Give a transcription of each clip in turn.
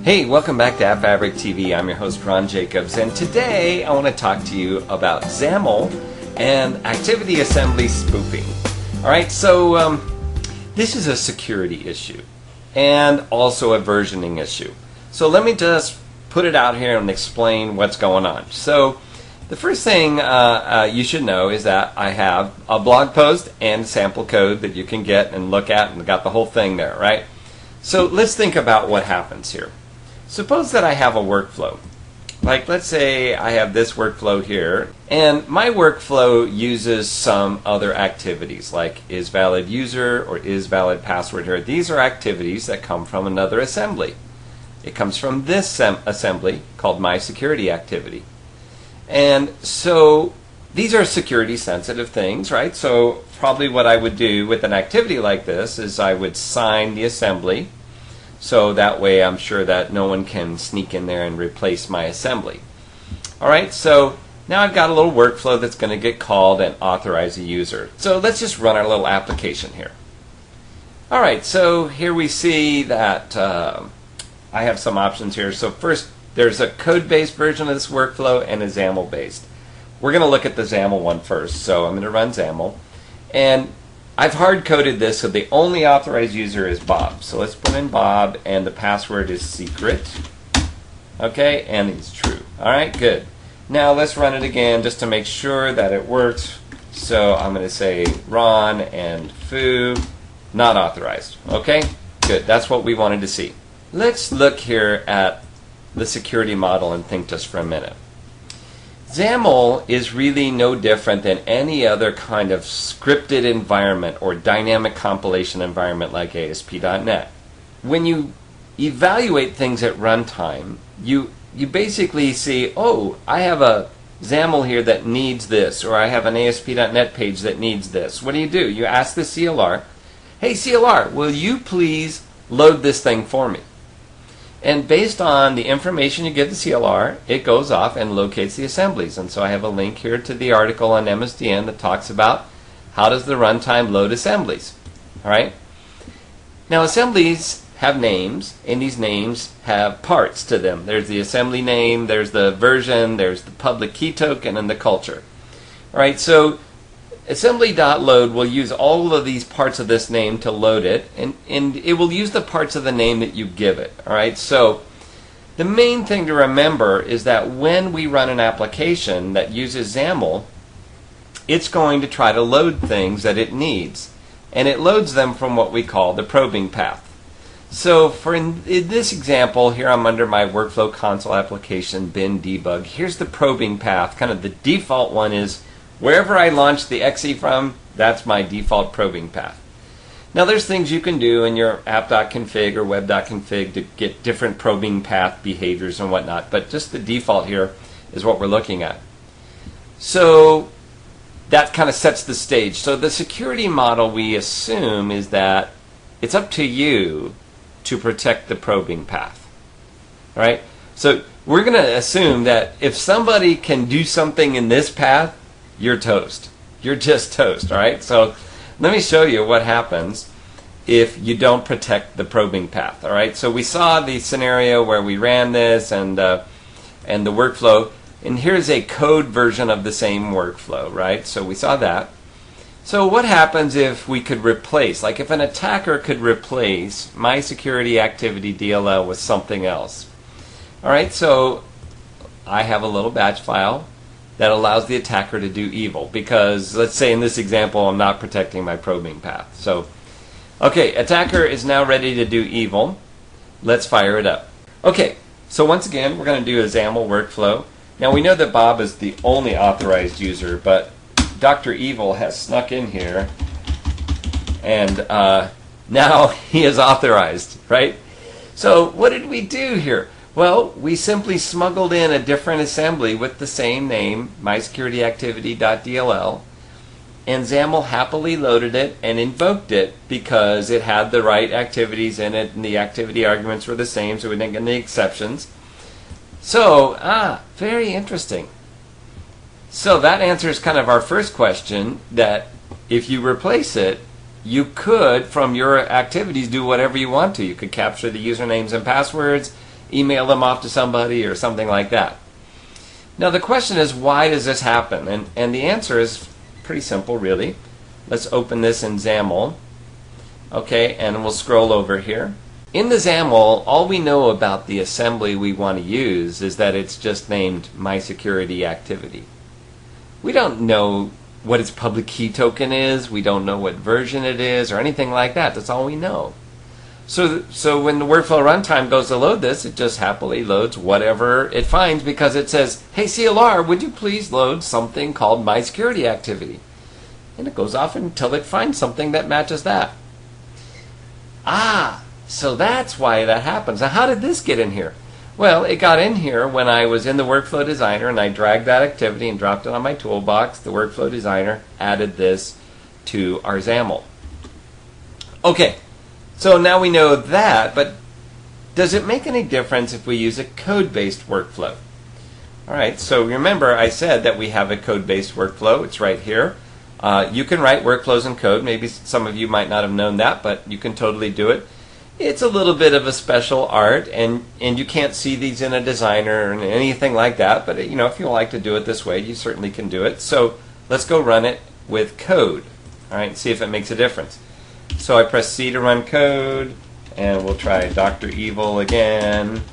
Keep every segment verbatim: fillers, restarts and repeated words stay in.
Hey, welcome back to AppFabric T V. I'm your host Ron Jacobs, and today I want to talk to you about XAML and activity assembly spoofing. Alright, so um, this is a security issue and also a versioning issue. So let me just put it out here and explain what's going on. So the first thing uh, uh, you should know is that I have a blog post and sample code that you can get and look at, and got the whole thing there, right? So let's think about what happens here. Suppose that I have a workflow. Like, let's say I have this workflow here, and my workflow uses some other activities, like isValidUser or isValidPassword here. These are activities that come from another assembly. It comes from this assembly called mySecurityActivity. And so these are security sensitive things, right? So probably what I would do with an activity like this is I would sign the assembly. So that way I'm sure that no one can sneak in there and replace my assembly. Alright, so now I've got a little workflow that's going to get called and authorize a user. So let's just run our little application here. Alright, so here we see that uh, I have some options here. So first, there's a code-based version of this workflow and a XAML-based. We're going to look at the XAML one first. So I'm going to run XAML. And I've hard-coded this so the only authorized user is Bob. So let's put in Bob, and the password is secret. Okay, and it's true. Alright, good. Now let's run it again just to make sure that it works. So I'm going to say Ron and Foo, not authorized. Okay, good. That's what we wanted to see. Let's look here at the security model and think just for a minute. XAML is really no different than any other kind of scripted environment or dynamic compilation environment like A S P dot net. When you evaluate things at runtime, you you basically see, oh, I have a XAML here that needs this, or I have an A S P dot net page that needs this. What do you do? You ask the C L R, hey C L R, will you please load this thing for me? And based on the information you give the C L R, it goes off and locates the assemblies. And so I have a link here to the article on M S D N that talks about how does the runtime load assemblies. All right. Now assemblies have names, and these names have parts to them. There's the assembly name, there's the version, there's the public key token, and the culture. All right. So assembly.load will use all of these parts of this name to load it, and, and it will use the parts of the name that you give it. Alright, so the main thing to remember is that when we run an application that uses XAML, it's going to try to load things that it needs, and it loads them from what we call the probing path. So for in, in this example, here I'm under my workflow console application bin debug. Here's the probing path. Kind of the default one is wherever I launch the X E from, that's my default probing path. Now there's things you can do in your app.config or web.config to get different probing path behaviors and whatnot, but just the default here is what we're looking at. So that kind of sets the stage. So the security model we assume is that it's up to you to protect the probing path. All right? So we're going to assume that if somebody can do something in this path, you're toast. You're just toast, all right? So let me show you what happens if you don't protect the probing path, all right? So we saw the scenario where we ran this and uh, and the workflow, and here's a code version of the same workflow, right? So we saw that. So what happens if we could replace, like if an attacker could replace mySecurityActivity D L L with something else? All right, so I have a little batch file that allows the attacker to do evil, because let's say in this example I'm not protecting my probing path. So, okay, attacker is now ready to do evil. Let's fire it up. Okay, so once again we're going to do a XAML workflow. Now we know that Bob is the only authorized user, but Doctor Evil has snuck in here, and uh, now he is authorized, right? So what did we do here? Well, we simply smuggled in a different assembly with the same name, mySecurityActivity.dll, and XAML happily loaded it and invoked it because it had the right activities in it, and the activity arguments were the same, so we didn't get any exceptions. So, ah, very interesting. So that answers kind of our first question, that if you replace it, you could, from your activities, do whatever you want to. You could capture the usernames and passwords. email them off to somebody or something like that. Now the question is, why does this happen? And, and the answer is pretty simple, really. Let's open this in XAML. Okay, and we'll scroll over here. In the XAML, all we know about the assembly we want to use is that it's just named MySecurityActivity. We don't know what its public key token is, we don't know what version it is, or anything like that. That's all we know. So, so when the workflow runtime goes to load this, it just happily loads whatever it finds because it says, hey C L R, would you please load something called MySecurityActivity? And it goes off until it finds something that matches that. Ah, so that's why that happens. Now how did this get in here? Well, it got in here when I was in the Workflow Designer and I dragged that activity and dropped it on my toolbox. The Workflow Designer added this to our XAML. Okay, so now we know that, but does it make any difference if we use a code-based workflow? Alright, so remember I said that we have a code-based workflow. It's right here. Uh, you can write workflows in code. Maybe some of you might not have known that, but you can totally do it. It's a little bit of a special art, and, and you can't see these in a designer or anything like that, but you know, if you like to do it this way, you certainly can do it. So let's go run it with code, all right, see if it makes a difference. So I press C to run code, and we'll try Doctor Evil again.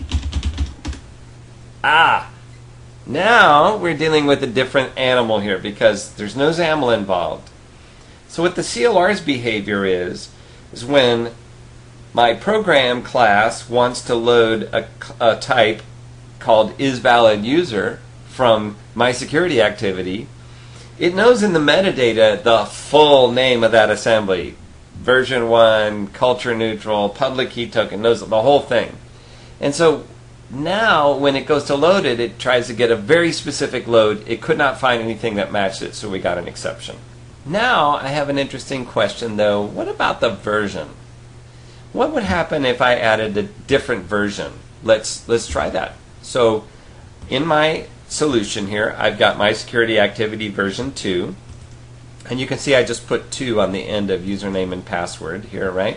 Ah! Now we're dealing with a different animal here because there's no XAML involved. So what the C L R's behavior is, is when my program class wants to load a, a type called isValidUser from MySecurityActivity, it knows in the metadata the full name of that assembly. Version one, culture neutral, public key token, knows the whole thing. And so now when it goes to load it, it tries to get a very specific load. It could not find anything that matched it, so we got an exception. Now I have an interesting question though. What about the version? What would happen if I added a different version? Let's let's try that. So in my solution here, I've got MySecurityActivity version two. And you can see I just put two on the end of username and password here, right?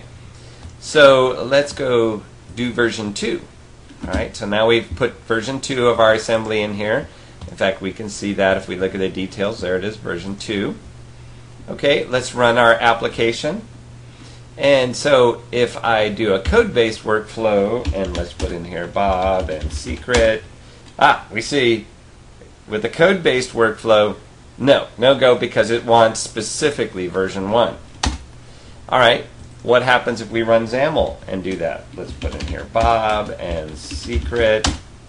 So let's go do version two. Alright, so now we've put version two of our assembly in here. In fact, we can see that if we look at the details. There it is, version two. Okay, let's run our application. And so if I do a code-based workflow, and let's put in here Bob and secret, ah, we see with the code-based workflow, no, no go because it wants specifically version one. Alright, what happens if we run XAML and do that? Let's put in here Bob and secret.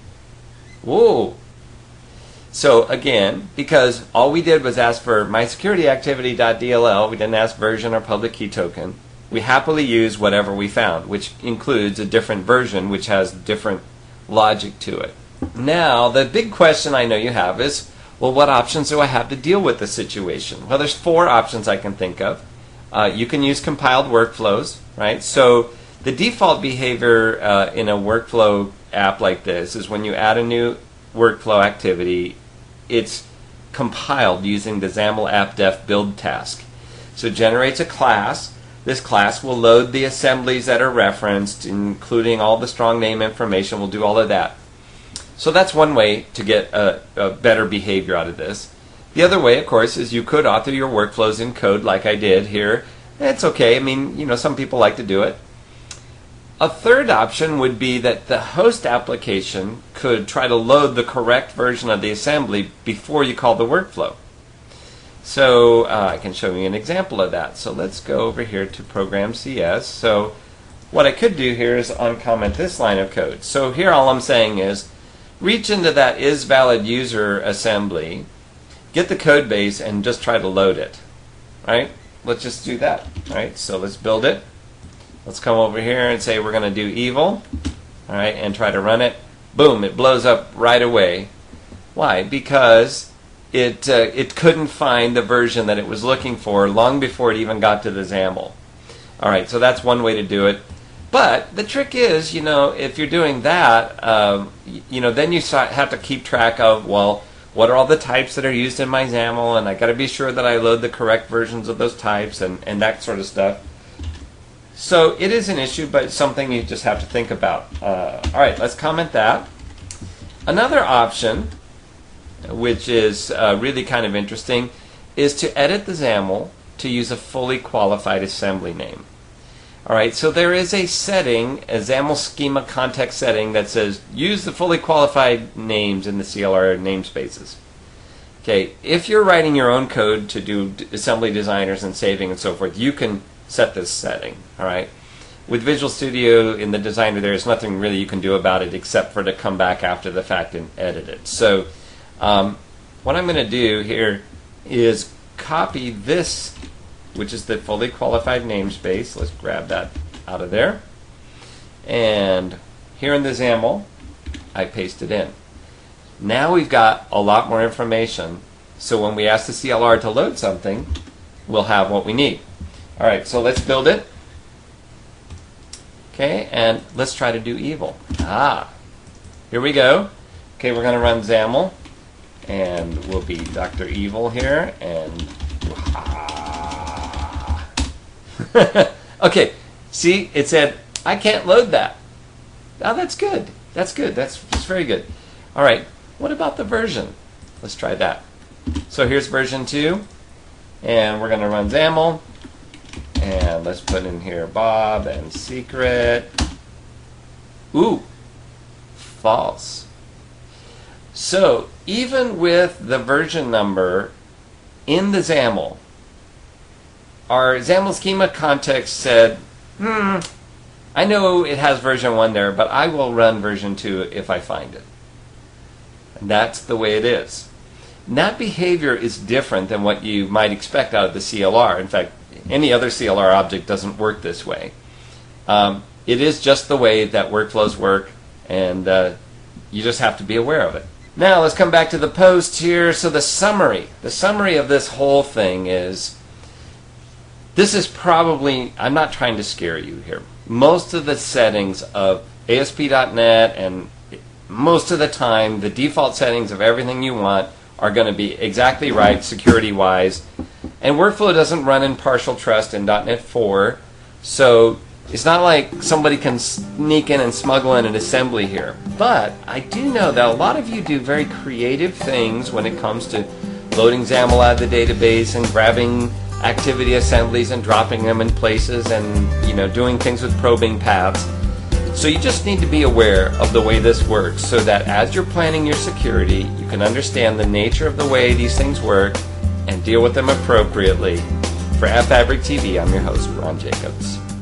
Whoa! So again, because all we did was ask for MySecurityActivity.dll, we didn't ask version or public key token, we happily use whatever we found, which includes a different version which has different logic to it. Now, the big question I know you have is, well, what options do I have to deal with the situation? Well, there's four options I can think of. Uh, you can use compiled workflows, right? So the default behavior uh, in a workflow app like this is when you add a new workflow activity, it's compiled using the XAML app-def build task. So it generates a class. This class will load the assemblies that are referenced, including all the strong name information. We'll do all of that. So that's one way to get a, a better behavior out of this. The other way, of course, is you could author your workflows in code like I did here. It's okay. I mean, you know, some people like to do it. A third option would be that the host application could try to load the correct version of the assembly before you call the workflow. So uh, I can show you an example of that. So let's go over here to Program C S. So what I could do here is uncomment this line of code. So here all I'm saying is reach into that isValidUser assembly, get the code base, and just try to load it. Right? Let's just do that. Right? So let's build it. Let's come over here and say we're going to do evil. All right, and try to run it. Boom! It blows up right away. Why? Because it uh, it couldn't find the version that it was looking for long before it even got to the XAML. All right, so that's one way to do it. But the trick is, you know, if you're doing that, um, you know, then you have to keep track of, well, what are all the types that are used in my XAML, and I got to be sure that I load the correct versions of those types and, and that sort of stuff. So it is an issue, but it's something you just have to think about. Uh, all right, let's comment that. Another option, which is uh, really kind of interesting, is to edit the XAML to use a fully qualified assembly name. All right, so there is a setting, a XAML schema context setting that says use the fully qualified names in the C L R namespaces. Okay, if you're writing your own code to do assembly designers and saving and so forth, you can set this setting. All right, with Visual Studio in the designer, there's nothing really you can do about it except for to come back after the fact and edit it. So um, what I'm going to do here is copy this, which is the fully qualified namespace. Let's grab that out of there. And here in the XAML, I paste it in. Now we've got a lot more information. So when we ask the C L R to load something, we'll have what we need. All right, so let's build it. Okay, and let's try to do evil. Ah, here we go. Okay, we're going to run XAML, and we'll be Doctor Evil here, and okay, see, it said, I can't load that. Oh, that's good. That's good. That's, that's very good. All right, what about the version? Let's try that. So here's version two, and we're going to run XAML, and let's put in here Bob and secret. Ooh, false. So even with the version number in the XAML, our XAML schema context said, hmm, I know it has version one there, but I will run version two if I find it. And that's the way it is. And that behavior is different than what you might expect out of the C L R. In fact, any other C L R object doesn't work this way. Um, it is just the way that workflows work, and uh, you just have to be aware of it. Now let's come back to the post here. So the summary, the summary of this whole thing is, this is probably, I'm not trying to scare you here. Most of the settings of A S P dot net and most of the time the default settings of everything you want are going to be exactly right security-wise. And workflow doesn't run in partial trust in .NET four, so it's not like somebody can sneak in and smuggle in an assembly here. But I do know that a lot of you do very creative things when it comes to loading XAML out of the database and grabbing activity assemblies and dropping them in places and, you know, doing things with probing paths. So you just need to be aware of the way this works so that as you're planning your security, you can understand the nature of the way these things work and deal with them appropriately. For AppFabric T V, I'm your host, Ron Jacobs.